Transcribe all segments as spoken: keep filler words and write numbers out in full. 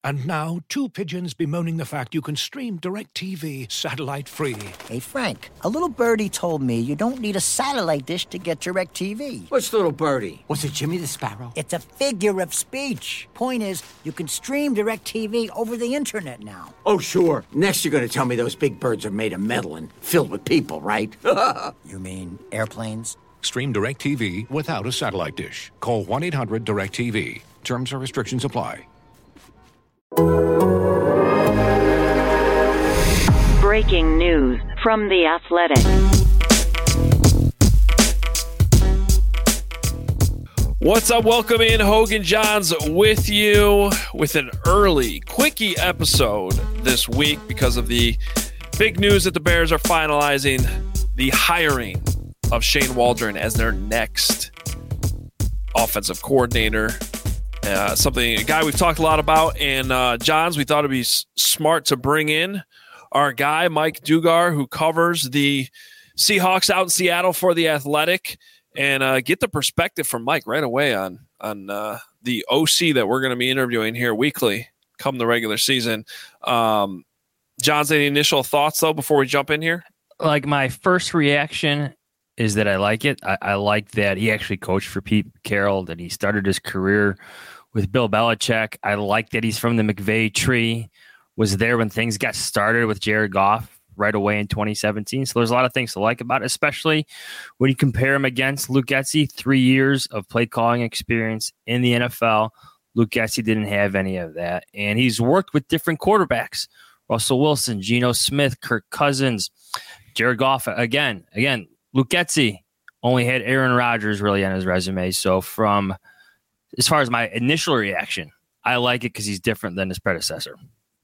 And now, two pigeons bemoaning the fact you can stream DirecTV satellite-free. Hey, Frank, a little birdie told me you don't need a satellite dish to get DirecTV. What's little birdie? Was it Jimmy the Sparrow? It's a figure of speech. Point is, you can stream DirecTV over the internet now. Oh, sure. Next you're going to tell me those big birds are made of metal and filled with people, right? You mean airplanes? Stream DirecTV without a satellite dish. Call one eight hundred direct T V. Terms and restrictions apply. Breaking news from The Athletic. What's up? Welcome in. Hogan Johns with you with an early, quickie episode this week because of the big news that the Bears are finalizing the hiring of Shane Waldron as their next offensive coordinator. Uh, something, a guy we've talked a lot about. And uh, Johns, we thought it'd be s- smart to bring in our guy, Mike Dugar, who covers the Seahawks out in Seattle for The Athletic, and uh, get the perspective from Mike right away on, on uh, the O C that we're going to be interviewing here weekly come the regular season. Um, Johns, any initial thoughts, though, before we jump in here? Like, my first reaction is that I like it. I, I like that he actually coached for Pete Carroll, that he started his career with Bill Belichick. I like that he's from the McVay tree, was there when things got started with Jared Goff right away in twenty seventeen. So there's a lot of things to like about it, especially when you compare him against Luke Getsy, three years of play calling experience in the N F L. Luke Getsy didn't have any of that. And he's worked with different quarterbacks, Russell Wilson, Geno Smith, Kirk Cousins, Jared Goff. Again, again, Luke Getsy only had Aaron Rodgers really on his resume. So from as far as my initial reaction, I like it because he's different than his predecessor.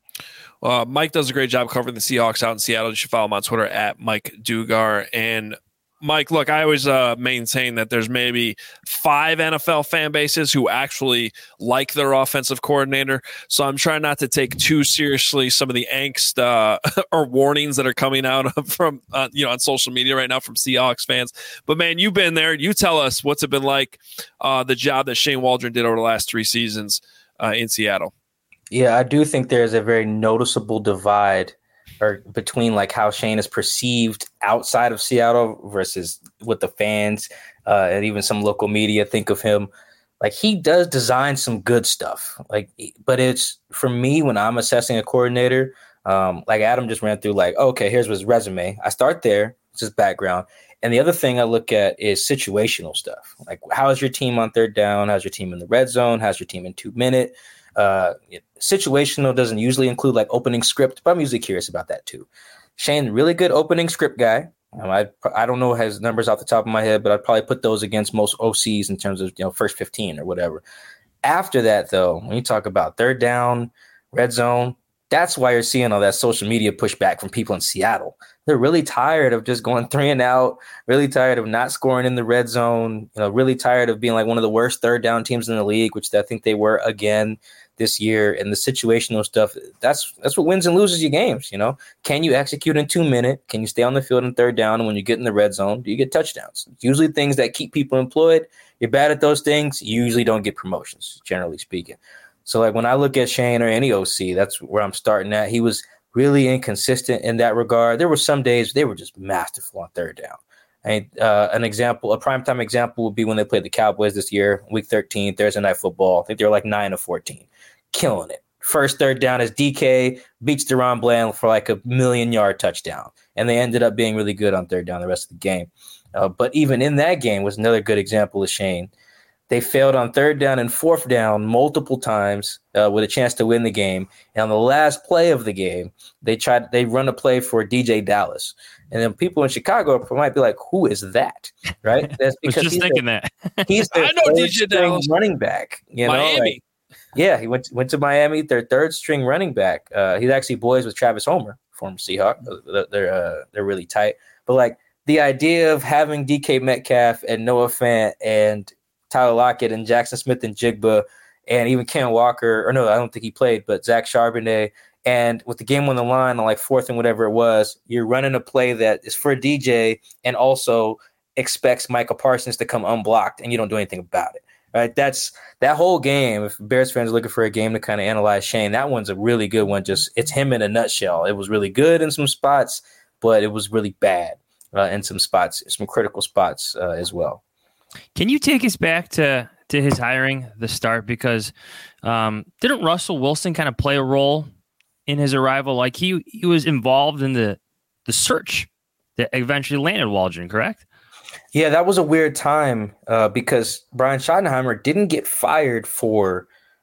Uh, Mike does a great job covering the Seahawks out in Seattle. You should follow him on Twitter at Mike Dugar. And Mike, look, I always uh, maintain that there's maybe five N F L fan bases who actually like their offensive coordinator. So I'm trying not to take too seriously some of the angst uh, or warnings that are coming out from uh, you know on social media right now from Seahawks fans. But man, you've been there. You tell us what's it been like, uh, the job that Shane Waldron did over the last three seasons uh, in Seattle. Yeah, I do think there's a very noticeable divide or between like how Shane is perceived outside of Seattle versus what the fans uh, and even some local media think of him. Like, he does design some good stuff. Like, but it's for me when I'm assessing a coordinator, um, like Adam just ran through. Like, okay, here's his resume. I start there. It's his background. And the other thing I look at is situational stuff. Like, how is your team on third down? How's your team in the red zone? How's your team in two minute? Uh, situational doesn't usually include like opening script, but I'm usually curious about that too. Shane, really good opening script guy. Um, I I don't know his numbers off the top of my head, but I'd probably put those against most O Cs in terms of, you know, first fifteen or whatever. After that, though, when you talk about third down, red zone, that's why you're seeing all that social media pushback from people in Seattle. They're really tired of just going three and out, really tired of not scoring in the red zone, you know, really tired of being like one of the worst third down teams in the league, which I think they were again this year. And the situational stuff, that's that's what wins and loses your games. You know, can you execute in two minutes? Can you stay on the field in third down? And when you get in the red zone, do you get touchdowns? It's usually things that keep people employed. You're bad at those things, you usually don't get promotions, generally speaking. So like when I look at Shane or any O C, that's where I'm starting at. He was really inconsistent in that regard. There were some days they were just masterful on third down. And uh, an example, a primetime example would be when they played the Cowboys this year, week thirteen, Thursday Night Football. I think they were like nine of fourteen, killing it. First third down is D K beats Deron Bland for like a million yard touchdown. And they ended up being really good on third down the rest of the game. Uh, but even in that game was another good example of Shane. They failed on third down and fourth down multiple times uh, with a chance to win the game. And on the last play of the game, they tried they run a play for D J Dallas. And then people in Chicago might be like, "Who is that?" Right? That's because I was just thinking their, that he's their I know D J Dallas running back. You know, Miami. like, yeah, he went went to Miami. Their third string running back. Uh, he's actually boys with Travis Homer, former Seahawk. They're uh, they're really tight. But like the idea of having D K Metcalf and Noah Fant and Tyler Lockett and Jackson Smith and Jigba and even Ken Walker, or no, I don't think he played, but Zach Charbonnet. And with the game on the line on like fourth and whatever it was, you're running a play that is for D J and also expects Micah Parsons to come unblocked, and you don't do anything about it. right? That's that whole game. If Bears fans are looking for a game to kind of analyze Shane, that one's a really good one. Just it's him in a nutshell. It was really good in some spots, but it was really bad uh, in some spots, some critical spots uh, as well. Can you take us back to to his hiring, the start? Because um, didn't Russell Wilson kind of play a role in his arrival? Like he he was involved in the the search that eventually landed Waldron, correct? Yeah, that was a weird time uh, because Brian Schottenheimer didn't get fired for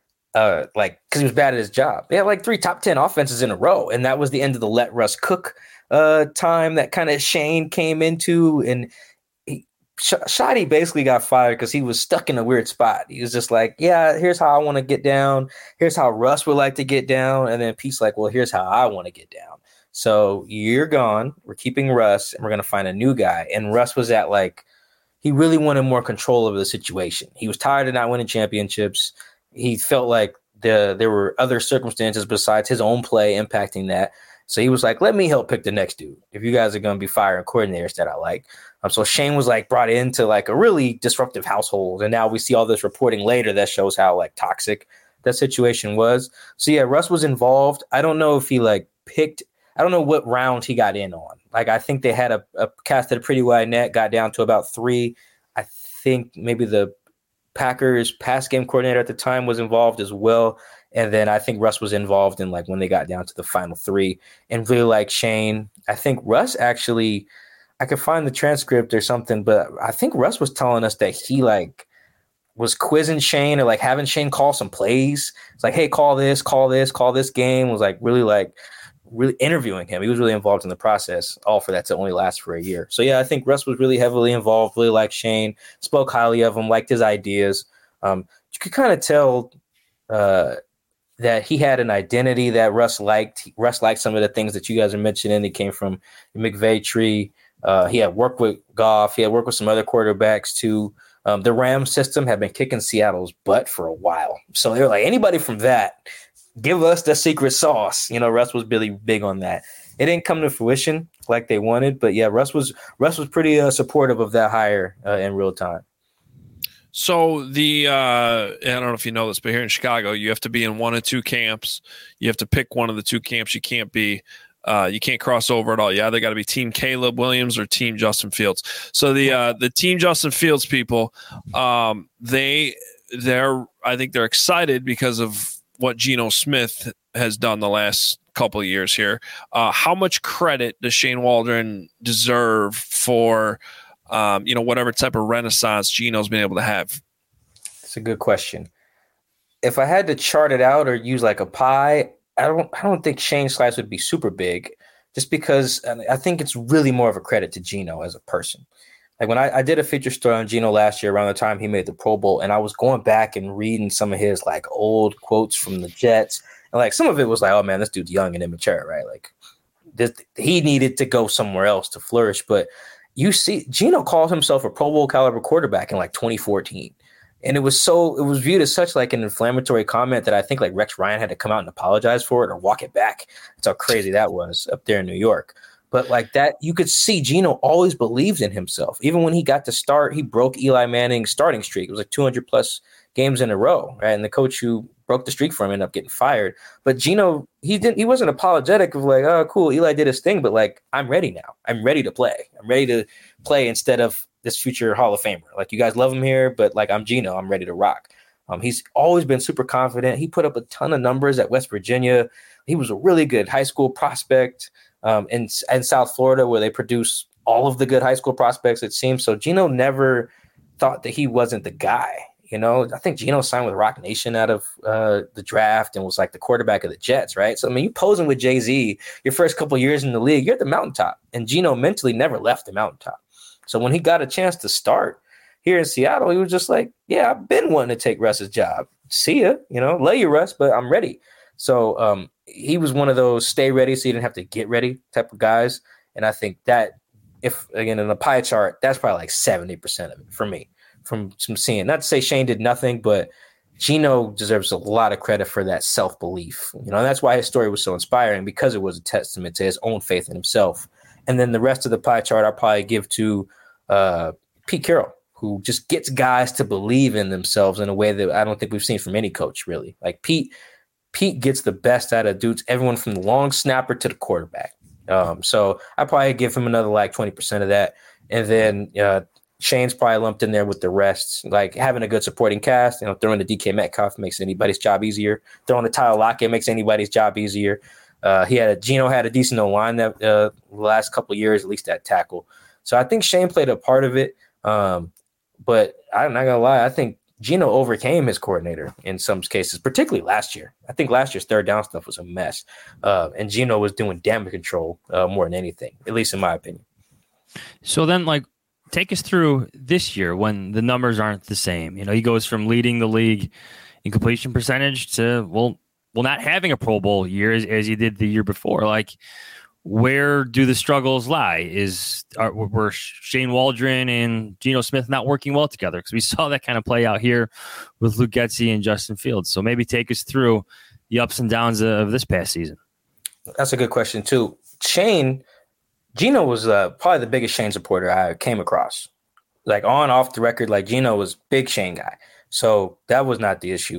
uh, like because he was bad at his job. They had like three top ten offenses in a row, and that was the end of the let Russ cook uh, time that kind of Shane came into. And he, Sh- Shotty basically got fired because he was stuck in a weird spot. He was just like, yeah, here's how I want to get down. Here's how Russ would like to get down. And then Pete's like, well, here's how I want to get down. So you're gone. We're keeping Russ, and we're going to find a new guy. And Russ was at like, he really wanted more control over the situation. He was tired of not winning championships. He felt like the there were other circumstances besides his own play impacting that. So he was like, let me help pick the next dude. If you guys are going to be firing coordinators that I like. Um, so Shane was like brought into like a really disruptive household. And now we see all this reporting later that shows how like toxic that situation was. So yeah, Russ was involved. I don't know if he like picked, I don't know what round he got in on. Like, I think they had a, a casted a pretty wide net, got down to about three. I think maybe the Packers pass game coordinator at the time was involved as well. And then I think Russ was involved in like when they got down to the final three, and really like Shane. I think Russ actually, I could find the transcript or something, but I think Russ was telling us that he like was quizzing Shane or like having Shane call some plays. It's like, hey, call this, call this, call this game. Was like really like really interviewing him. He was really involved in the process, all for that to only last for a year. So yeah, I think Russ was really heavily involved, really liked Shane, spoke highly of him, liked his ideas. Um, you could kind of tell uh, that he had an identity that Russ liked. Russ liked some of the things that you guys are mentioning. He came from the McVay tree. Uh, he had worked with Goff. He had worked with some other quarterbacks too. Um, the Rams system had been kicking Seattle's butt for a while. So they were like, anybody from that, give us the secret sauce. You know, Russ was really big on that. It didn't come to fruition like they wanted, but yeah, Russ was Russ was pretty uh, supportive of that hire uh, in real time. So the uh, I don't know if you know this, but here in Chicago, you have to be in one of two camps. You have to pick one of the two camps. You can't be uh, you can't cross over at all. You either got to be Team Caleb Williams or Team Justin Fields. So the uh, the Team Justin Fields people, um, they they're I think they're excited because of what Geno Smith has done the last couple of years here. Uh, how much credit does Shane Waldron deserve for, um, you know, whatever type of renaissance Geno's been able to have? It's a good question. If I had to chart it out or use like a pie, I don't, I don't think Shane's slice would be super big, just because I think it's really more of a credit to Geno as a person. Like when I, I did a feature story on Geno last year around the time he made the Pro Bowl, and I was going back and reading some of his like old quotes from the Jets, and like some of it was like, oh man, this dude's young and immature, right? Like this, he needed to go somewhere else to flourish. But you see, Geno called himself a Pro Bowl caliber quarterback in like twenty fourteen, and it was so it was viewed as such like an inflammatory comment that I think like Rex Ryan had to come out and apologize for it or walk it back. That's how crazy that was up there in New York. But like that, you could see Geno always believed in himself. Even when he got to start, he broke Eli Manning's starting streak. It was like two hundred plus games in a row, right? And the coach who broke the streak for him ended up getting fired. But Geno, he didn't. He wasn't apologetic of like, oh, cool, Eli did his thing. But like, I'm ready now. I'm ready to play. I'm ready to play instead of this future Hall of Famer. Like, you guys love him here, but like, I'm Geno. I'm ready to rock. Um, he's always been super confident. He put up a ton of numbers at West Virginia. He was a really good high school prospect. Um, in, in South Florida, where they produce all of the good high school prospects, it seems. So Geno never thought that he wasn't the guy. You know, I think Geno signed with Rock Nation out of uh, the draft and was like the quarterback of the Jets, right? So, I mean, you posing with Jay-Z your first couple of years in the league, you're at the mountaintop. And Geno mentally never left the mountaintop. So when he got a chance to start here in Seattle, he was just like, yeah, I've been wanting to take Russ's job. See ya, you know, lay you, Russ, but I'm ready. So, um, he was one of those stay ready so you didn't have to get ready type of guys. And I think that if, again, in the pie chart, that's probably like seventy percent of it for me from some seeing. Not to say Shane did nothing, but Geno deserves a lot of credit for that self-belief. You know, and that's why his story was so inspiring, because it was a testament to his own faith in himself. And then the rest of the pie chart I'll probably give to uh, Pete Carroll, who just gets guys to believe in themselves in a way that I don't think we've seen from any coach, really. Like Pete, Pete gets the best out of dudes, everyone from the long snapper to the quarterback. Um, so I probably give him another like twenty percent of that. And then uh, Shane's probably lumped in there with the rest. Like having a good supporting cast, you know, throwing the D K Metcalf makes anybody's job easier. Throwing the Tyler Lockett makes anybody's job easier. Uh, he had a Geno had a decent O-line that uh, the last couple of years, at least at tackle. So I think Shane played a part of it. Um, But I'm not going to lie. I think Geno overcame his coordinator in some cases, particularly last year. I think last year's third down stuff was a mess. Uh, and Geno was doing damage control uh, more than anything, at least in my opinion. So then, like, take us through this year when the numbers aren't the same. You know, he goes from leading the league in completion percentage to, well, well, not having a Pro Bowl year as, as he did the year before. Like, where do the struggles lie? Is are, were Shane Waldron and Geno Smith not working well together? Because we saw that kind of play out here with Luke Getsy and Justin Fields. So maybe take us through the ups and downs of this past season. That's a good question too. Shane, Geno was uh, probably the biggest Shane supporter I came across. Like on off the record, like Geno was big Shane guy. So that was not the issue.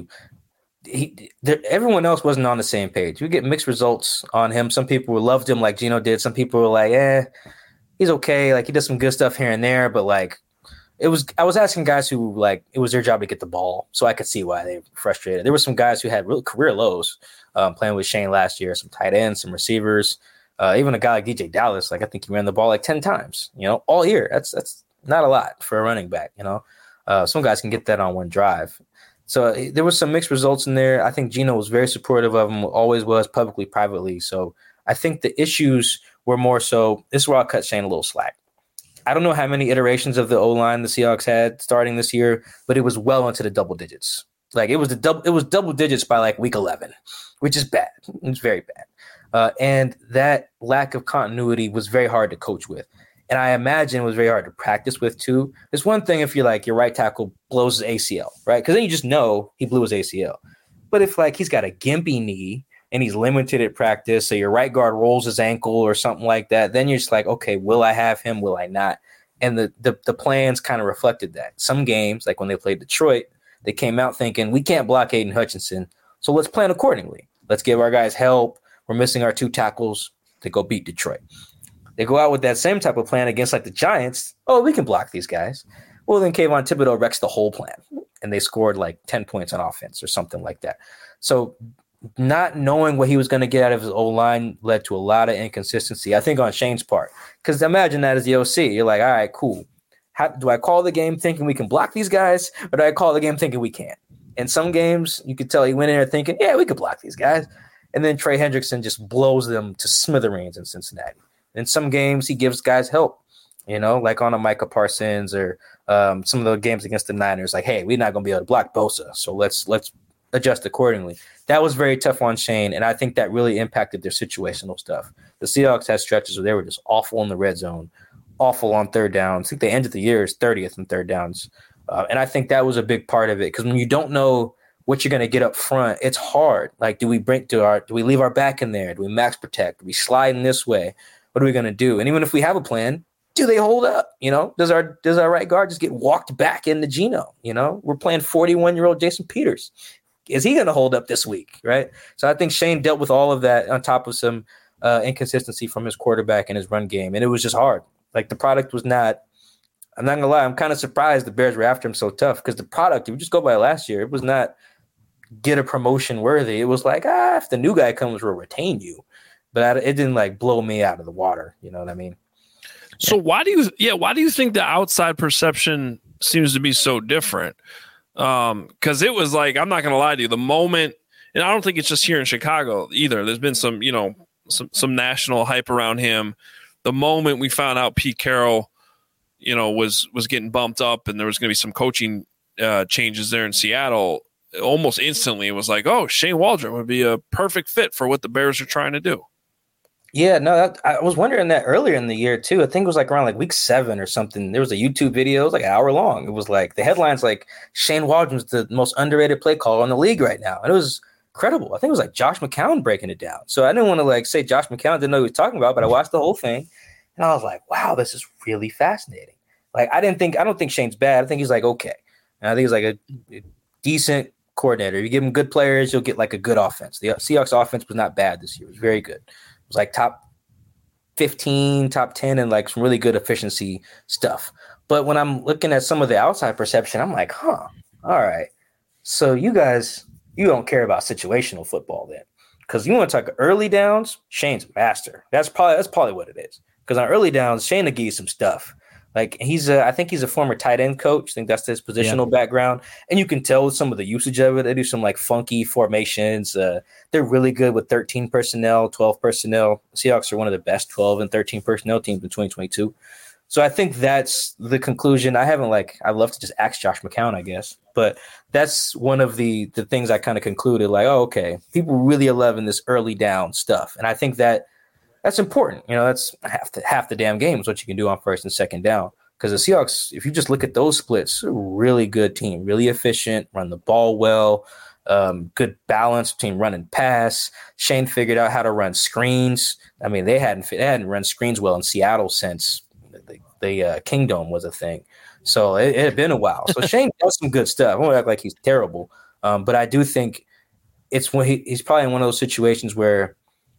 He, there, everyone else wasn't on the same page. We get mixed results on him. Some people loved him like Geno did. Some people were like, eh, he's okay. Like he does some good stuff here and there, but like it was, I was asking guys who like, it was their job to get the ball. So I could see why they were frustrated. There were some guys who had real career lows um, playing with Shane last year, some tight ends, some receivers, uh, even a guy like D J Dallas. Like I think he ran the ball like ten times, you know, all year. That's, that's not a lot for a running back, you know, uh, some guys can get that on one drive. So there was some mixed results in there. I think Geno was very supportive of him, always was, publicly, privately. So I think the issues were more so, this is where I'll cut Shane a little slack. I don't know how many iterations of the O-line the Seahawks had starting this year, but it was well into the double digits. Like it was the double, it was double digits by like week eleven, which is bad. It's very bad. Uh, and that lack of continuity was very hard to coach with. And I imagine it was very hard to practice with too. It's one thing if you're like your right tackle blows his A C L, right? Because then you just know he blew his A C L. But if like he's got a gimpy knee and he's limited at practice, so your right guard rolls his ankle or something like that, then you're just like, okay, will I have him? Will I not? And the the, the plans kind of reflected that. Some games, like when they played Detroit, they came out thinking we can't block Aiden Hutchinson, so let's plan accordingly. Let's give our guys help. We're missing our two tackles to go beat Detroit. They go out with that same type of plan against like the Giants. Oh, we can block these guys. Well, then Kayvon Thibodeau wrecks the whole plan, and they scored like ten points on offense or something like that. So not knowing what he was going to get out of his O-line led to a lot of inconsistency, I think, on Shane's part. Because imagine that as the O C. You're like, all right, cool. How, do I call the game thinking we can block these guys, or do I call the game thinking we can't? In some games, you could tell he went in there thinking, yeah, we could block these guys. And then Trey Hendrickson just blows them to smithereens in Cincinnati. In some games, he gives guys help, you know, like on a Micah Parsons or um, some of the games against the Niners. Like, hey, we're not going to be able to block Bosa, so let's let's adjust accordingly. That was very tough on Shane, and I think that really impacted their situational stuff. The Seahawks had stretches where they were just awful in the red zone, awful on third downs. I think they ended the year as thirtieth in third downs, uh, and I think that was a big part of it because when you don't know what you're going to get up front, it's hard. Like, do we bring to our do we leave our back in there? Do we max protect? Do we slide in this way? What are we going to do? And even if we have a plan, do they hold up? You know, does our does our right guard just get walked back into Geno? You know, we're playing forty-one-year-old Jason Peters. Is he going to hold up this week? Right. So I think Shane dealt with all of that on top of some uh, inconsistency from his quarterback and his run game. And it was just hard. Like the product was not, I'm not going to lie, I'm kind of surprised the Bears were after him so tough because the product, if you just go by last year, it was not get a promotion worthy. It was like, ah, if the new guy comes, we'll retain you. But it didn't like blow me out of the water. You know what I mean? So why do you, yeah, why do you think the outside perception seems to be so different? Um, cause it was like, I'm not going to lie to you, the moment, and I don't think it's just here in Chicago either. There's been some, you know, some, some national hype around him. The moment we found out Pete Carroll, you know, was, was getting bumped up and there was going to be some coaching uh, changes there in Seattle, almost instantly it was like, oh, Shane Waldron would be a perfect fit for what the Bears are trying to do. Yeah, no, that, I was wondering that earlier in the year too. I think it was like around like week seven or something. There was a YouTube video, it was like an hour long. It was like the headlines like Shane Waldron's the most underrated play caller in the league right now. And it was incredible. I think it was like Josh McCown breaking it down. So I didn't want to like say Josh McCown didn't know what he was talking about, but I watched the whole thing and I was like, wow, this is really fascinating. Like I didn't think I don't think Shane's bad. I think he's like okay. And I think he's like a, a decent coordinator. You give him good players, you'll get like a good offense. The Seahawks offense was not bad this year. It was very good. It was like top fifteen, top ten, and like some really good efficiency stuff. But when I'm looking at some of the outside perception, I'm like, huh, all right. So you guys, you don't care about situational football then. Because you want to talk early downs, Shane's a master. That's probably that's probably what it is. Because on early downs, Shane will give you some stuff. Like he's a, I think he's a former tight end coach. I think that's his positional yeah. background. And you can tell with some of the usage of it. They do some like funky formations. Uh, they're really good with thirteen personnel, twelve personnel. Seahawks are one of the best twelve and thirteen personnel teams in twenty twenty-two. So I think that's the conclusion. I haven't like, I'd love to just ask Josh McCown, I guess. But that's one of the the things I kind of concluded like, oh, okay, people really are loving this early down stuff. And I think that that's important. You know, that's half the, half the damn game is what you can do on first and second down. Because the Seahawks, if you just look at those splits, a really good team, really efficient, run the ball well, um, good balance between run and pass. Shane figured out how to run screens. I mean, they hadn't they hadn't run screens well in Seattle since the, the uh, Kingdom was a thing. So it, it had been a while. So Shane does some good stuff. I won't act like he's terrible, um, but I do think it's when he, he's probably in one of those situations where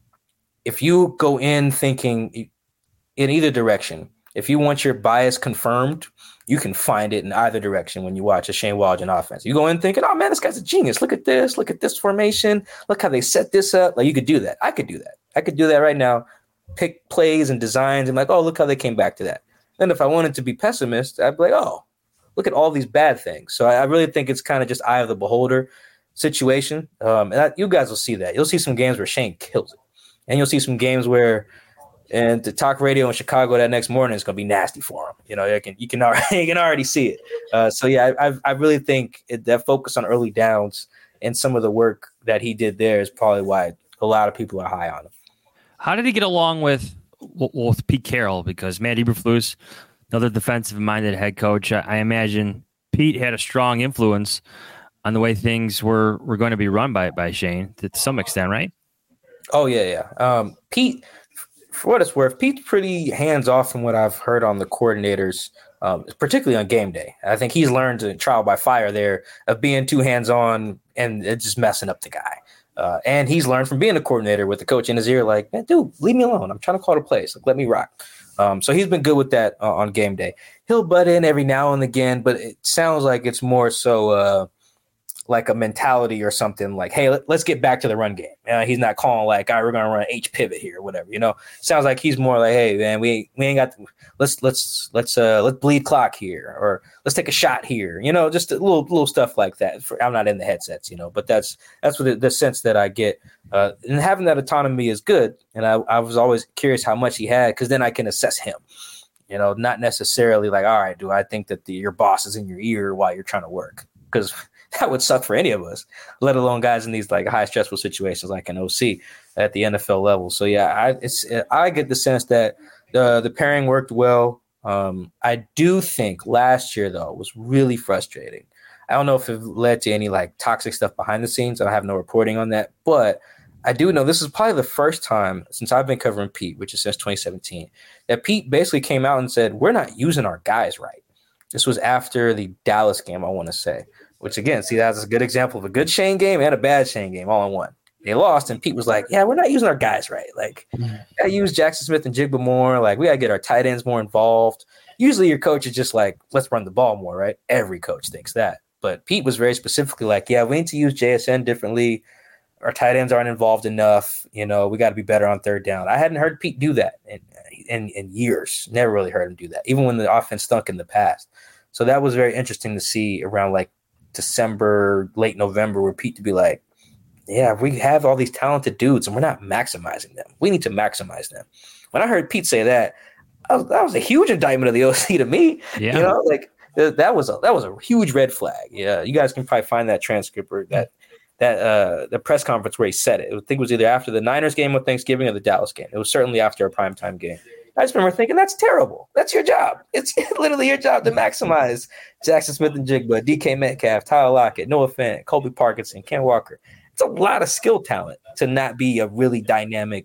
if you go in thinking in either direction, if you want your bias confirmed, you can find it in either direction when you watch a Shane Waldron offense. You go in thinking, oh, man, this guy's a genius. Look at this. Look at this formation. Look how they set this up. Like, you could do that. I could do that. I could do that right now. Pick plays and designs and like, oh, look how they came back to that. Then if I wanted to be pessimist, I'd be like, oh, look at all these bad things. So I, I really think it's kind of just eye of the beholder situation. Um, and I, you guys will see that. You'll see some games where Shane kills it. And you'll see some games where, and the talk radio in Chicago that next morning is going to be nasty for him. You know, you can you can already, you can already see it. Uh, so yeah, I I really think it, that focus on early downs and some of the work that he did there is probably why a lot of people are high on him. How did he get along with with Pete Carroll? Because Matt Eberflus, another defensive-minded head coach, I, I imagine Pete had a strong influence on the way things were were going to be run by by Shane to some extent, right? Oh, yeah, yeah. Um, Pete, for what it's worth, Pete's pretty hands-off from what I've heard on the coordinators, um, particularly on game day. I think he's learned to trial by fire there of being too hands-on and it's just messing up the guy. Uh, and he's learned from being a coordinator with the coach in his ear, like, man, dude, leave me alone. I'm trying to call the plays. Like, let me rock. Um, so he's been good with that uh, on game day. He'll butt in every now and again, but it sounds like it's more so uh, – like a mentality or something like, hey, let, let's get back to the run game. Uh, he's not calling like, all right, we're going to run H pivot here or whatever, you know, sounds like he's more like, hey man, we, we ain't got, to, let's, let's, let's, uh, let's bleed clock here, or let's take a shot here, you know, just a little, little stuff like that. For, I'm not in the headsets, you know, but that's, that's what the, the sense that I get. Uh, and having that autonomy is good. And I, I was always curious how much he had, cause then I can assess him, you know, not necessarily like, all right, do I think that the, your boss is in your ear while you're trying to work? Cause that would suck for any of us, let alone guys in these like high stressful situations like an O C at the N F L level. So yeah, I it's I get the sense that the the pairing worked well. Um, I do think last year though was really frustrating. I don't know if it led to any like toxic stuff behind the scenes. I have no reporting on that, but I do know this is probably the first time since I've been covering Pete, which is since twenty seventeen, that Pete basically came out and said, we're not using our guys right. This was after the Dallas game, I want to say. Which, again, see, that's a good example of a good Shane game and a bad Shane game all in one. They lost, and Pete was like, yeah, we're not using our guys right. Like, we got to use Jackson Smith and Jigba more. Like, we got to get our tight ends more involved. Usually your coach is just like, let's run the ball more, right? Every coach thinks that. But Pete was very specifically like, yeah, we need to use J S N differently. Our tight ends aren't involved enough. You know, we got to be better on third down. I hadn't heard Pete do that in, in, in years. Never really heard him do that, even when the offense stunk in the past. So that was very interesting to see around, like, December, late November, where Pete to be like, yeah, we have all these talented dudes and we're not maximizing them. We need to maximize them. When I heard Pete say that, I was, that was a huge indictment of the O C to me. Yeah. You know, like that was a that was a huge red flag. Yeah, you guys can probably find that transcript or that that uh, the press conference where he said it. I think it was either after the Niners game with Thanksgiving or the Dallas game. It was certainly after a primetime game. I just remember thinking, that's terrible. That's your job. It's literally your job to maximize Jackson Smith and Jigba, D K Metcalf, Tyler Lockett, Noah Fant, Colby Parkinson, Ken Walker. It's a lot of skill talent to not be a really dynamic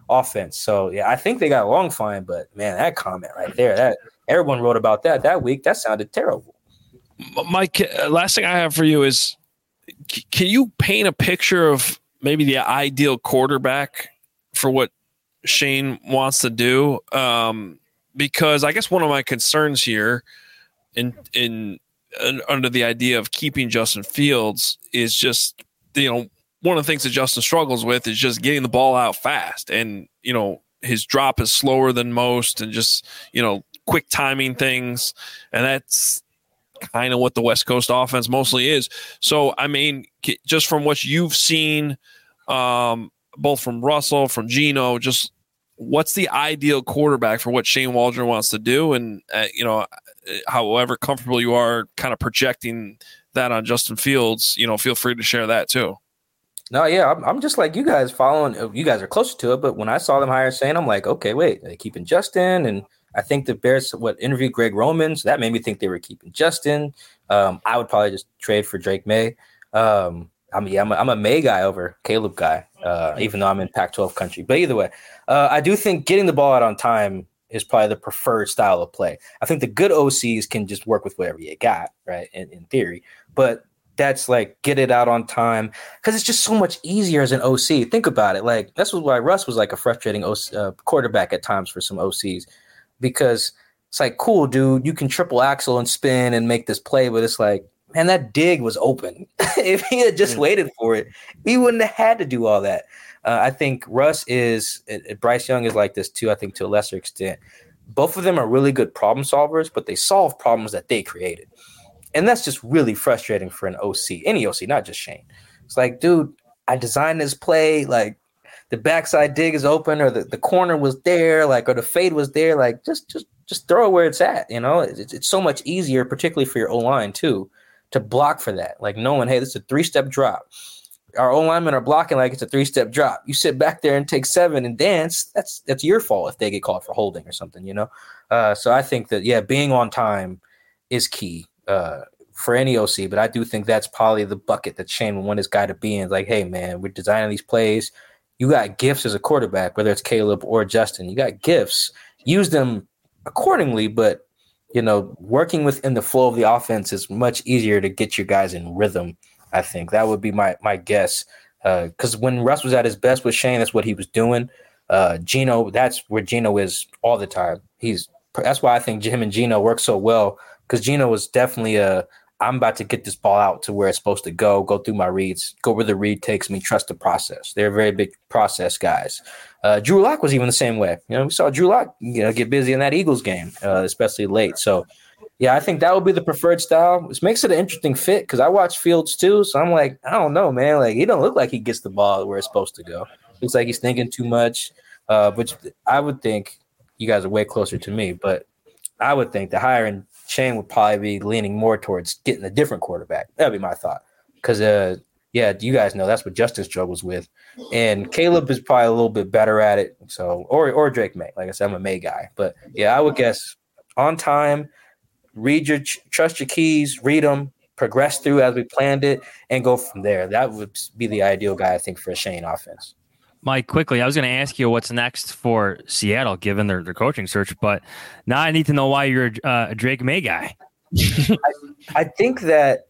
offense. So yeah, I think they got along fine. But man, that comment right there, that everyone wrote about that that week. That sounded terrible. Mike, last thing I have for you is, can you paint a picture of maybe the ideal quarterback for what Shane wants to do? Um, because I guess one of my concerns here in, in, in under the idea of keeping Justin Fields is just, you know, one of the things that Justin struggles with is just getting the ball out fast. And, you know, his drop is slower than most and just, you know, quick timing things. And that's kind of what the West Coast offense mostly is. So, I mean, just from what you've seen, um, both from Russell, from Geno, just what's the ideal quarterback for what Shane Waldron wants to do? And, uh, you know, however comfortable you are kind of projecting that on Justin Fields, you know, feel free to share that too. No, yeah, I'm, I'm just like you guys following. You guys are closer to it, but when I saw them hire Shane, I'm like, okay, wait, are they keeping Justin? And I think the Bears, what interviewed Greg Roman, so that made me think they were keeping Justin. Um, I would probably just trade for Drake May. Um, I mean, yeah, I'm a, I'm a May guy over Caleb guy, uh, even though I'm in Pac twelve country. But either way, uh, I do think getting the ball out on time is probably the preferred style of play. I think the good O Cs can just work with whatever you got, right, in, in theory. But that's like get it out on time because it's just so much easier as an O C. Think about it. Like that's why Russ was like a frustrating O C, uh, quarterback at times for some O Cs because it's like, cool, dude, you can triple axle and spin and make this play, but it's like, man, that dig was open. If he had just waited for it, he wouldn't have had to do all that. Uh, I think Russ is – Bryce Young is like this too, I think, to a lesser extent. Both of them are really good problem solvers, but they solve problems that they created. And that's just really frustrating for an O C, any O C, not just Shane. It's like, dude, I designed this play. Like, the backside dig is open or the, the corner was there, like, or the fade was there. Like, just just just throw it where it's at, you know? It's, it's so much easier, particularly for your O-line, too, to block for that. Like, knowing, hey, this is a three-step drop. Our O-linemen are blocking like it's a three-step drop. You sit back there and take seven and dance, that's that's your fault if they get called for holding or something, you know? Uh, so I think that, yeah, being on time is key. Uh, for any O C, but I do think that's probably the bucket that Shane would want his guy to be in. Like, hey, man, we're designing these plays. You got gifts as a quarterback, whether it's Caleb or Justin. You got gifts. Use them accordingly, but, you know, working within the flow of the offense is much easier to get your guys in rhythm, I think. That would be my my guess. Because uh, when Russ was at his best with Shane, that's what he was doing. Uh, Geno, that's where Geno is all the time. He's That's why I think him and Geno work so well, because Geno was definitely a – I'm about to get this ball out to where it's supposed to go, go through my reads, go where the read takes me, trust the process. They're very big process guys. Uh, Drew Lock was even the same way. You know, we saw Drew Lock, you know, get busy in that Eagles game, uh, especially late. So, yeah, I think that would be the preferred style. This makes it an interesting fit because I watch Fields too, so I'm like, I don't know, man. Like, he don't look like he gets the ball where it's supposed to go. Looks like he's thinking too much, uh, which I would think you guys are way closer to me, but I would think the hiring Shane would probably be leaning more towards getting a different quarterback. That'd be my thought. Because, uh, yeah, you guys know that's what Justin struggles with. And Caleb is probably a little bit better at it. So, or or Drake May. Like I said, I'm a May guy. But, yeah, I would guess on time, read your trust your keys, read them, progress through as we planned it, and go from there. That would be the ideal guy, I think, for a Shane offense. Mike, quickly, I was going to ask you what's next for Seattle, given their, their coaching search, but now I need to know why you're uh, a Drake May guy. I, I think that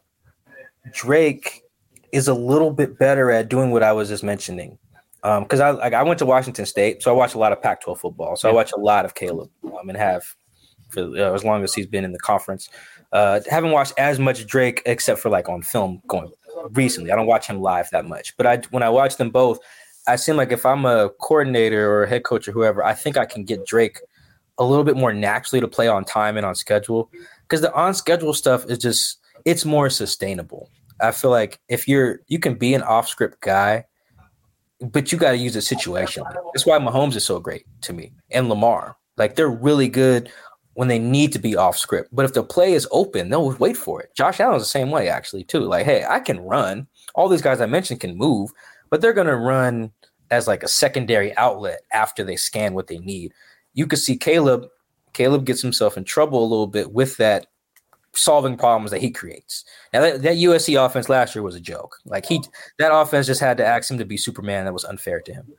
Drake is a little bit better at doing what I was just mentioning. Because um, I like I went to Washington State, so I watch a lot of Pac twelve football. So yeah. I watch a lot of Caleb um, and have for uh, as long as he's been in the conference. Uh, haven't watched as much Drake except for like on film going recently. I don't watch him live that much. But I when I watch them both, I seem like if I'm a coordinator or a head coach or whoever, I think I can get Drake a little bit more naturally to play on time and on schedule. Because the on-schedule stuff is just – it's more sustainable. I feel like if you're – you can be an off-script guy, but you got to use it situationally. That's why Mahomes is so great to me and Lamar. Like, they're really good when they need to be off-script. But if the play is open, they'll wait for it. Josh Allen's the same way, actually, too. Like, hey, I can run. All these guys I mentioned can move. But they're going to run as like a secondary outlet after they scan what they need. You could see Caleb. Caleb gets himself in trouble a little bit with that solving problems that he creates. Now that, that U S C offense last year was a joke. Like he, that offense just had to ask him to be Superman. That was unfair to him.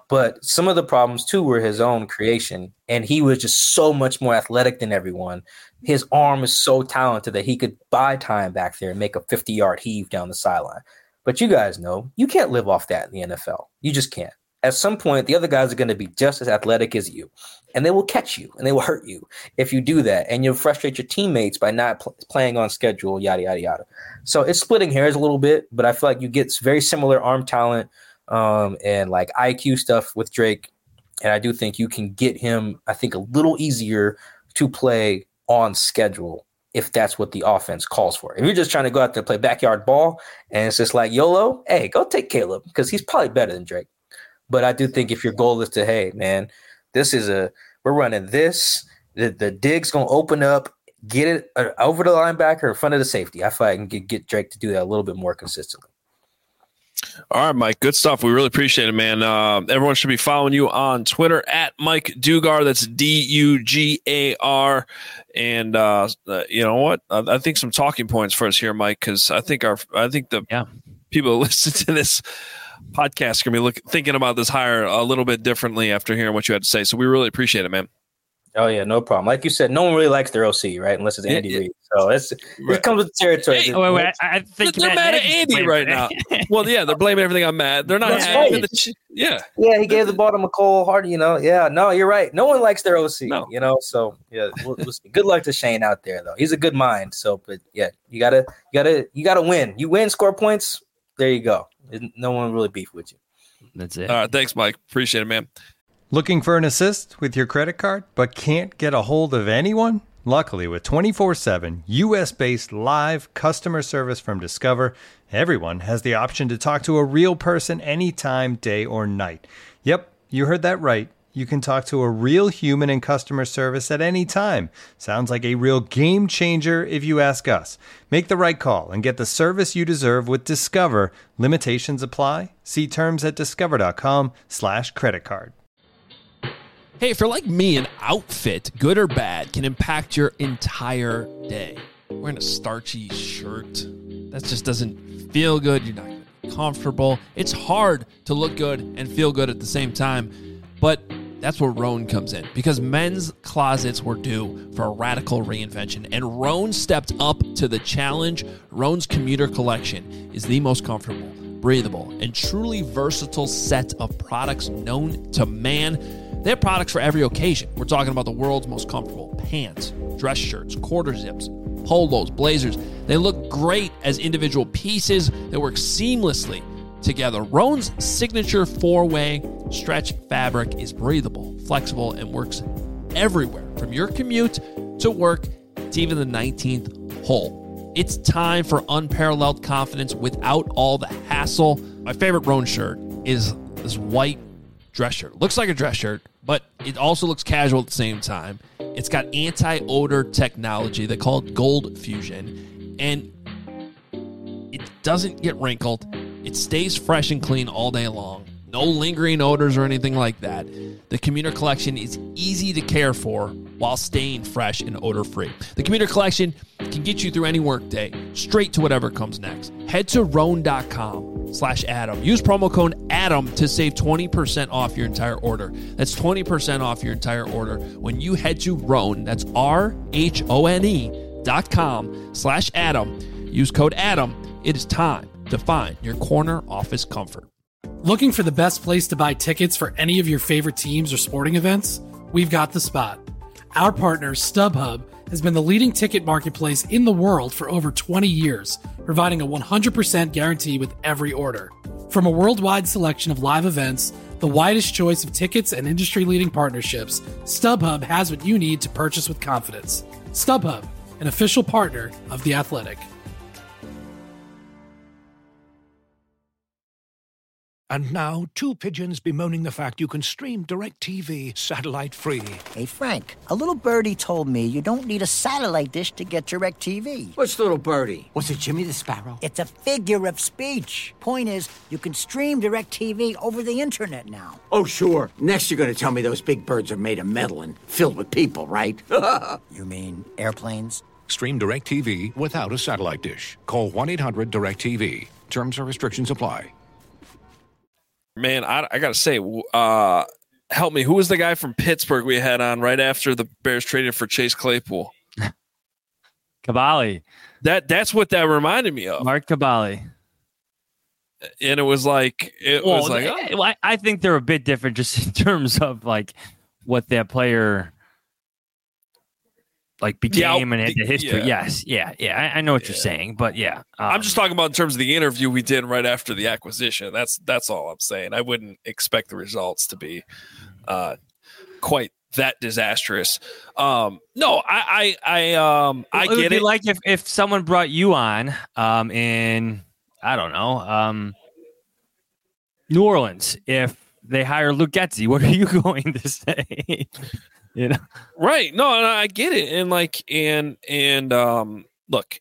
But some of the problems, too, were his own creation. And he was just so much more athletic than everyone. His arm is so talented that he could buy time back there and make a fifty-yard heave down the sideline. But you guys know, you can't live off that in the N F L. You just can't. At some point, the other guys are going to be just as athletic as you. And they will catch you and they will hurt you if you do that. And you'll frustrate your teammates by not pl- playing on schedule, yada, yada, yada. So it's splitting hairs a little bit, but I feel like you get very similar arm talent um, and like I Q stuff with Drake. And I do think you can get him, I think, a little easier to play on schedule if that's what the offense calls for. If you're just trying to go out there and play backyard ball and it's just like YOLO, hey, go take Caleb because he's probably better than Drake. But I do think if your goal is to, hey, man, this is a – we're running this. The, the dig's going to open up, get it uh, over the linebacker in front of the safety. I feel like I can get, get Drake to do that a little bit more consistently. All right, Mike. Good stuff. We really appreciate it, man. Uh, everyone should be following you on Twitter at Mike Dugar. That's D U G A R. And uh, uh, you know what? I, I think some talking points for us here, Mike, because I think our I think the yeah. people who listen to this podcast are going to be look, thinking about this hire a little bit differently after hearing what you had to say. So we really appreciate it, man. Oh, yeah, no problem. Like you said, no one really likes their O C, right? Unless it's Andy yeah, Reid. So it's, right. It comes with the territory. Hey, wait, wait, I, I think they're mad at Andy right now. Well, yeah, they're blaming everything on Matt. They're not. Right. The, yeah. Yeah, he gave the ball to McCole Hard, you know. Yeah, no, you're right. No one likes their O C, no. you know. So, yeah, we'll, we'll see. Good luck to Shane out there, though. He's a good mind. So, but, yeah, you got to you gotta, you gotta win. You win, score points, there you go. No one really beef with you. That's it. All right, thanks, Mike. Appreciate it, man. Looking for an assist with your credit card, but can't get a hold of anyone? Luckily, with twenty-four seven U S-based live customer service from Discover, everyone has the option to talk to a real person anytime, day or night. Yep, you heard that right. You can talk to a real human in customer service at any time. Sounds like a real game changer if you ask us. Make the right call and get the service you deserve with Discover. Limitations apply. See terms at discover.com slash credit card. Hey, if you're like me, an outfit, good or bad, can impact your entire day. Wearing a starchy shirt, that just doesn't feel good. You're not going to be comfortable. It's hard to look good and feel good at the same time. But that's where Rhone comes in, because men's closets were due for a radical reinvention, and Rhone stepped up to the challenge. Rhone's commuter collection is the most comfortable, breathable, and truly versatile set of products known to man. They have products for every occasion. We're talking about the world's most comfortable pants, dress shirts, quarter zips, polos, blazers. They look great as individual pieces that work seamlessly together. Rhone's signature four-way stretch fabric is breathable, flexible, and works everywhere, from your commute to work to even the nineteenth hole. It's time for unparalleled confidence without all the hassle. My favorite Rhone shirt is this white dress shirt. Looks like a dress shirt, but it also looks casual at the same time. It's got anti-odor technology. They call it Gold Fusion, and it doesn't get wrinkled. It stays fresh and clean all day long. No lingering odors or anything like that. The Commuter Collection is easy to care for while staying fresh and odor-free. The Commuter Collection can get you through any workday, straight to whatever comes next. Head to Rhone.com slash Adam. Use promo code Adam to save twenty percent off your entire order. That's twenty percent off your entire order when you head to Rhone. That's R H O N E dot com slash Adam. Use code Adam. It is time to find your corner office comfort. Looking for the best place to buy tickets for any of your favorite teams or sporting events? We've got the spot. Our partner, StubHub, has been the leading ticket marketplace in the world for over twenty years, providing a one hundred percent guarantee with every order. From a worldwide selection of live events, the widest choice of tickets, and industry-leading partnerships, StubHub has what you need to purchase with confidence. StubHub, an official partner of The Athletic. And now, two pigeons bemoaning the fact you can stream DirecTV satellite-free. Hey, Frank, a little birdie told me you don't need a satellite dish to get DirecTV. Which little birdie? Was it Jimmy the Sparrow? It's a figure of speech. Point is, you can stream DirecTV over the internet now. Oh, sure. Next you're going to tell me those big birds are made of metal and filled with people, right? You mean airplanes? Stream DirecTV without a satellite dish. Call one eight hundred direct T V. Terms and restrictions apply. man, I, I got to say, uh, help me. Who was the guy from Pittsburgh we had on right after the Bears traded for Chase Claypool? Cavalli. That that's what that reminded me of. Mark Cavalli. And it was like it well, was like oh. I, I think they're a bit different just in terms of like what that player like became yeah, and the history. Yeah. Yes, yeah, yeah. I, I know what yeah. you're saying, but yeah, um, I'm just talking about in terms of the interview we did right after the acquisition. That's that's all I'm saying. I wouldn't expect the results to be uh, quite that disastrous. Um, no, I, I, I, um, I it would get be it. Like if, if someone brought you on, um, in, I don't know, um, New Orleans, if they hire Luke Getsy, what are you going to say? You know, right. No, no, I get it. And like, and, and, um, look,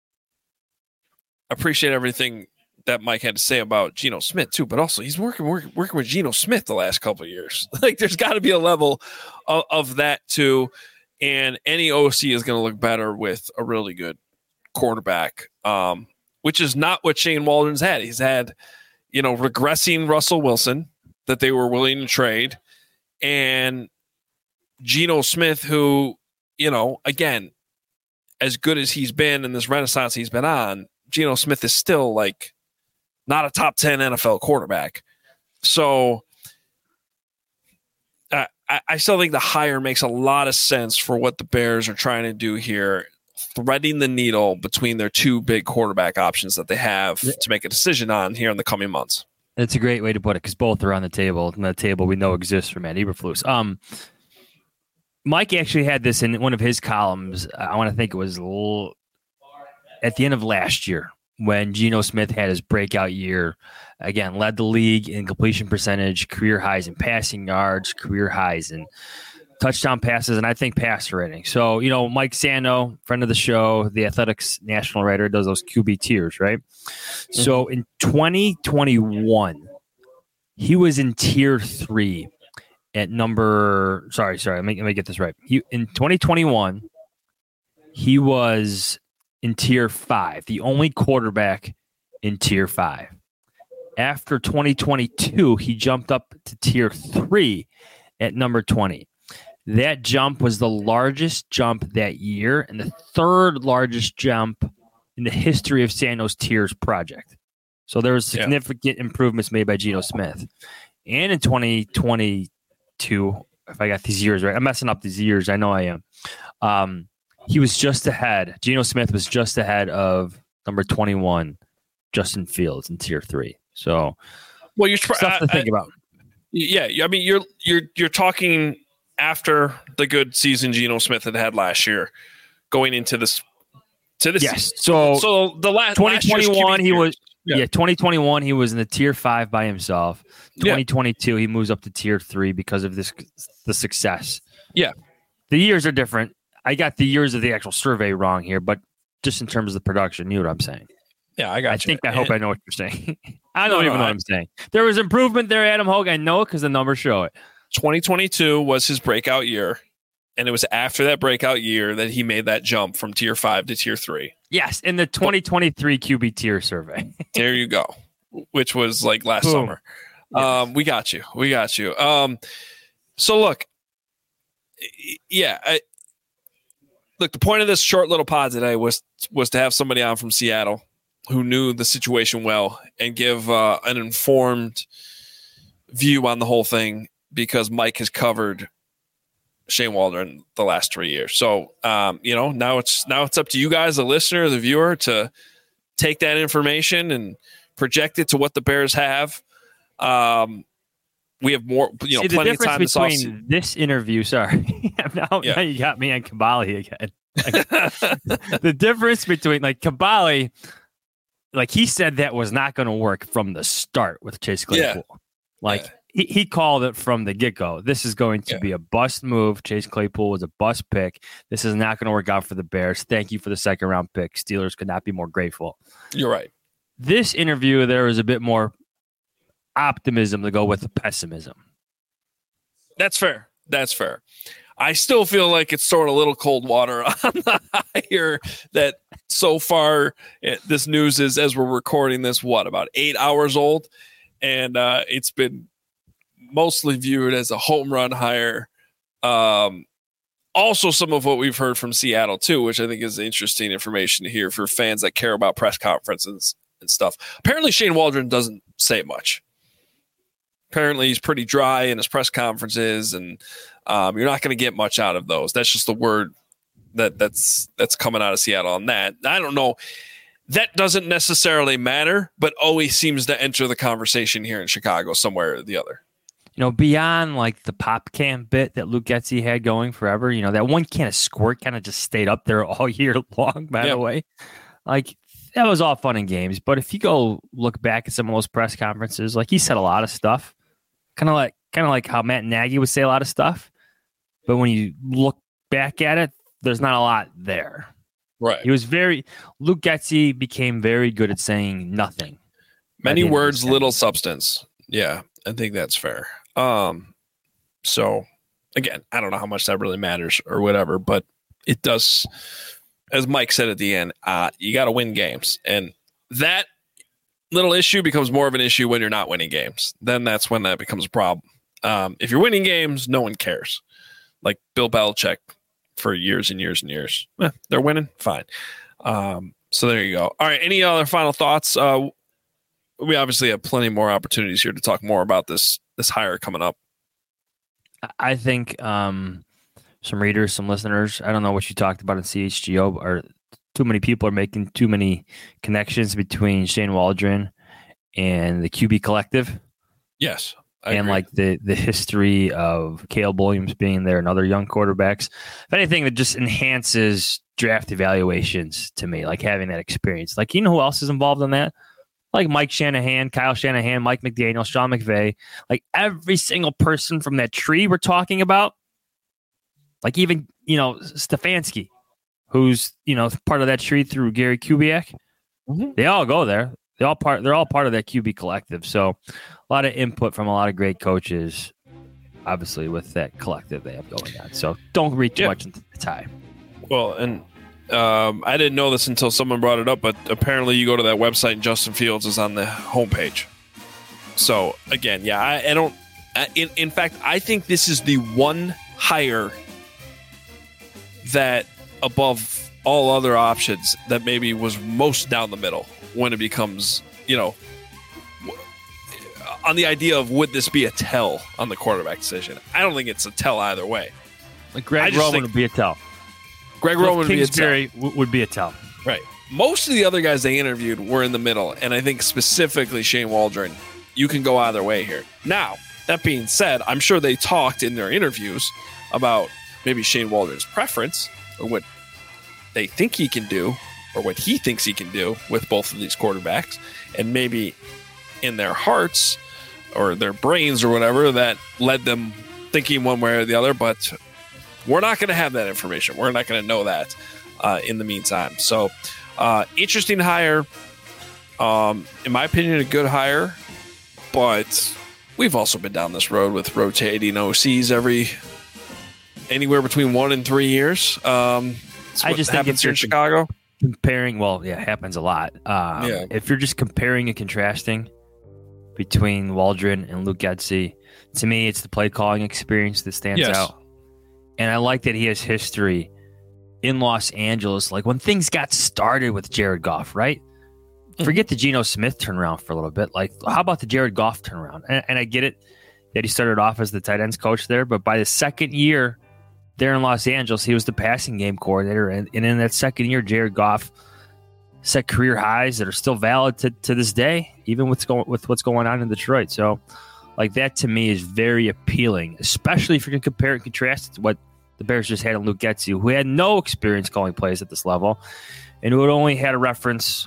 I appreciate everything that Mike had to say about Geno Smith too, but also he's working working, working with Geno Smith the last couple of years. Like there's got to be a level of, of that too, and any O C is going to look better with a really good quarterback, um, which is not what Shane Waldron's had. He's had, you know, regressing Russell Wilson that they were willing to trade, and Geno Smith, who, you know, again, as good as he's been in this renaissance he's been on, Geno Smith is still like not a top ten N F L quarterback. So uh, I, I still think the hire makes a lot of sense for what the Bears are trying to do here, threading the needle between their two big quarterback options that they have yeah. to make a decision on here in the coming months. That's a great way to put it because both are on the table, and the table we know exists for Matt Eberflus. Um, Mike actually had this in one of his columns. I want to think it was l- at the end of last year, when Geno Smith had his breakout year, again, led the league in completion percentage, career highs in passing yards, career highs in touchdown passes, and I think passer rating. So, you know, Mike Sando, friend of the show, the Athletics national writer, does those Q B tiers, right? Mm-hmm. So in twenty twenty-one, he was in tier three at number, sorry, sorry, let me, let me get this right. He, in twenty twenty-one, he was in tier five, the only quarterback in tier five. After twenty twenty-two, he jumped up to tier three at number twenty. That jump was the largest jump that year and the third largest jump in the history of Sando's tiers project. So there was significant yeah. improvements made by Geno Smith. And in twenty twenty-two, if I got these years right, I'm messing up these years. I know I am. Um, He was just ahead. Geno Smith was just ahead of number twenty-one, Justin Fields in tier three. So, well, you're tr- stuff to I, think I, about. Yeah, I mean, you're you're you're talking after the good season Geno Smith had had last year, going into this to this. Yes. So, so the last twenty twenty-one, last he was yeah. yeah. twenty twenty-one, he was in the tier five by himself. twenty twenty-two, yeah. he moves up to tier three because of this the success. Yeah, the years are different. I got the years of the actual survey wrong here, but just in terms of the production, you know what I'm saying. Yeah, I got I you. think I and, hope I know what you're saying. I don't no, even no, know I, what I'm saying. There was improvement there, Adam Hogue. I know it because the numbers show it. twenty twenty-two was his breakout year, and it was after that breakout year that he made that jump from tier five to tier three. Yes, in the twenty twenty-three Q B tier survey. There you go, which was like last Boom. summer. Yeah. Um, we got you. We got you. Um, so look, yeah, I, look, the point of this short little pod today was was to have somebody on from Seattle who knew the situation well and give uh, an informed view on the whole thing, because Mike has covered Shane Waldron the last three years. So, um, you know, now it's now it's up to you guys, the listener, the viewer, to take that information and project it to what the Bears have. Um, we have more, you know, See, plenty of the time difference this between offseason. this interview, sorry, now, Yeah. now you got me on Kabali again. Like, the difference between like Kabali, like he said that was not going to work from the start with Chase Claypool. Yeah. Like Yeah. he, he called it from the get go. This is going to Yeah. be a bust move. Chase Claypool was a bust pick. This is not going to work out for the Bears. Thank you for the second round pick. Steelers could not be more grateful. You're right. This interview, there was a bit more optimism to go with the pessimism. That's fair. That's fair. I still feel like it's sort of a little cold water on the hire that so far it, this news is, as we're recording this, what, about eight hours old? and uh, it's been mostly viewed as a home run hire. Um, also, some of what we've heard from Seattle too, which I think is interesting information to hear for fans that care about press conferences and stuff. Apparently, Shane Waldron doesn't say much. Apparently, he's pretty dry in his press conferences, and um, you're not going to get much out of those. That's just the word that that's that's coming out of Seattle on that. I don't know. That doesn't necessarily matter, but always seems to enter the conversation here in Chicago somewhere or the other. You know, beyond like the pop can bit that Luke Getsy had going forever, you know, that one can of squirt kind of just stayed up there all year long, by yeah. the way. Like, that was all fun and games. But if you go look back at some of those press conferences, like he said a lot of stuff, kind of like kind of like how Matt Nagy would say a lot of stuff. But when you look back at it, there's not a lot there. Right. He was very, Luke Getsy became very good at saying nothing. Many words, little substance. Yeah, I think that's fair. Um, so again, I don't know how much that really matters or whatever, but it does, as Mike said at the end, uh, you got to win games. And that little issue becomes more of an issue when you're not winning games. Then that's when that becomes a problem. Um, if you're winning games, no one cares. Like Bill Belichick for years and years and years. Eh, they're winning. Fine. Um, so there you go. All right. Any other final thoughts? Uh, we obviously have plenty more opportunities here to talk more about this, this hire coming up. I think um, some readers, some listeners, I don't know what you talked about in C H G O, or too many people are making too many connections between Shane Waldron and the Q B Collective. Yes. I and agree. like the, the history of Caleb Williams being there and other young quarterbacks. If anything, that just enhances draft evaluations to me, like having that experience. Like, you know who else is involved in that? Like Mike Shanahan, Kyle Shanahan, Mike McDaniel, Sean McVay. Like every single person from that tree we're talking about, like even, you know, Stefanski, who's, you know, part of that tree through Gary Kubiak. Mm-hmm. They all go there. They all part. They're all part of that Q B collective. So a lot of input from a lot of great coaches, obviously, with that collective they have going on. So don't read too yeah. much into the tie. Well, and um, I didn't know this until someone brought it up, but apparently you go to that website and Justin Fields is on the homepage. So again, yeah, I, I don't. I, in, in fact, I think this is the one hire that, above all other options, that maybe was most down the middle when it becomes, you know, on the idea of would this be a tell on the quarterback decision. I don't think it's a tell either way. Like Greg Roman would be a tell. Greg Cliff Roman would be a Kingsbury tell. w- would be a tell. Right. Most of the other guys they interviewed were in the middle, and I think specifically Shane Waldron, you can go either way here. Now, that being said, I'm sure they talked in their interviews about maybe Shane Waldron's preference or what they think he can do or what he thinks he can do with both of these quarterbacks, and maybe in their hearts or their brains or whatever that led them thinking one way or the other, but we're not going to have that information. We're not going to know that uh, in the meantime. So uh, interesting hire. Um, in my opinion, a good hire, but we've also been down this road with rotating O Cs every anywhere between one and three years. Um, I just think happens if here in Chicago. Comparing, well, yeah, it happens a lot. Um, Yeah. If you're just comparing and contrasting between Waldron and Luke Getsy, to me, it's the play calling experience that stands Yes. out. And I like that he has history in Los Angeles. Like when things got started with Jared Goff, right? Forget the Geno Smith turnaround for a little bit. Like, how about the Jared Goff turnaround? And, and I get it that he started off as the tight ends coach there, but by the second year there in Los Angeles, he was the passing game coordinator. And, and in that second year, Jared Goff set career highs that are still valid to, to this day, even with, going, with what's going on in Detroit. So, like, that to me is very appealing, especially if you're going to compare and contrast it to what the Bears just had in Luke Getsy, who had no experience calling plays at this level and who had only had a reference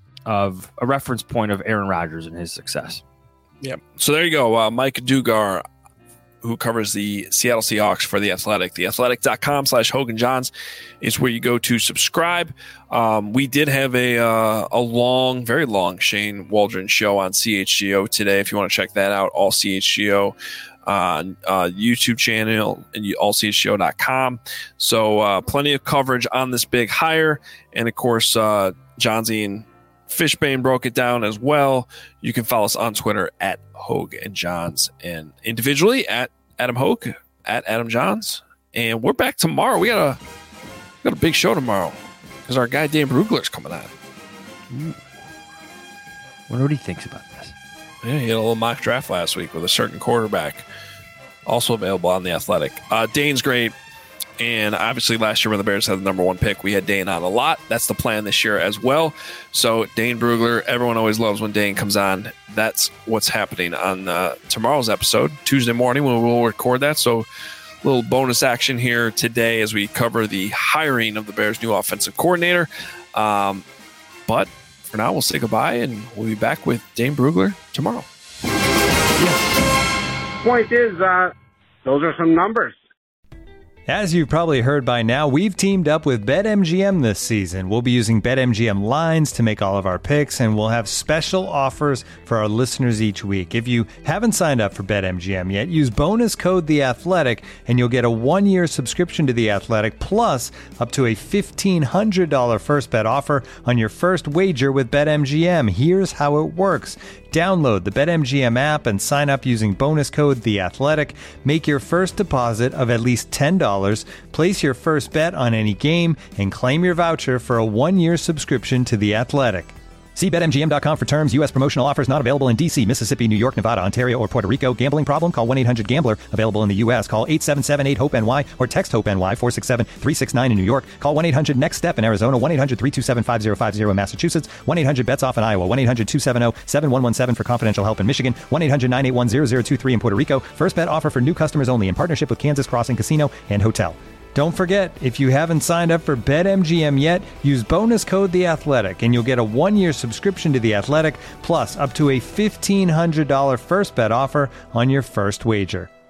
of a reference point of Aaron Rodgers and his success. Yeah. So there you go. Uh, Mike Dugar, who covers the Seattle Seahawks for The Athletic. The athletic.com slash Hogan Johns is where you go to subscribe. Um, we did have a uh, a long, very long Shane Waldron show on C H G O today. If you want to check that out, all C H G O uh, uh, YouTube channel and all C H G O dot com. So uh, plenty of coverage on this big hire. And, of course, uh, Johnsy and Fishbane broke it down as well. You can follow us on Twitter at Hogue and Johns, and individually at Adam Hogue, at Adam Johns. And we're back tomorrow. We got a we got a big show tomorrow because our guy Dan Brugler's coming on. Ooh. Wonder what he thinks about this. Yeah, he had a little mock draft last week with a certain quarterback, also available on The Athletic. Uh, Dane's great. And obviously last year when the Bears had the number one pick, we had Dane on a lot. That's the plan this year as well. So Dane Brugler, everyone always loves when Dane comes on. That's what's happening on uh, tomorrow's episode, Tuesday morning when we'll record that. So a little bonus action here today as we cover the hiring of the Bears' new offensive coordinator. Um, but for now, we'll say goodbye, and we'll be back with Dane Brugler tomorrow. Point is, uh, those are some numbers. As you've probably heard by now, we've teamed up with BetMGM this season. We'll be using BetMGM lines to make all of our picks, and we'll have special offers for our listeners each week. If you haven't signed up for BetMGM yet, use bonus code The Athletic, and you'll get a one-year subscription to The Athletic, plus up to a fifteen hundred dollars first bet offer on your first wager with BetMGM. Here's how it works. Download the BetMGM app and sign up using bonus code The Athletic. Make your first deposit of at least ten dollars. Place your first bet on any game and claim your voucher for a one-year subscription to The Athletic. See Bet M G M dot com for terms. U S promotional offers not available in D C, Mississippi, New York, Nevada, Ontario, or Puerto Rico. Gambling problem? Call one eight hundred gambler. Available in the U S. Call eight seven seven eight hope N Y or text HOPE-NY four six seven three six nine in New York. Call one eight hundred next step in Arizona. one eight hundred three two seven five zero five zero in Massachusetts. one eight hundred bets off in Iowa. one eight hundred two seven zero seven one one seven for confidential help in Michigan. one eight hundred nine eight one zero zero two three in Puerto Rico. First bet offer for new customers only in partnership with Kansas Crossing Casino and Hotel. Don't forget, if you haven't signed up for BetMGM yet, use bonus code The Athletic, and you'll get a one-year subscription to The Athletic, plus up to a fifteen hundred dollars first bet offer on your first wager.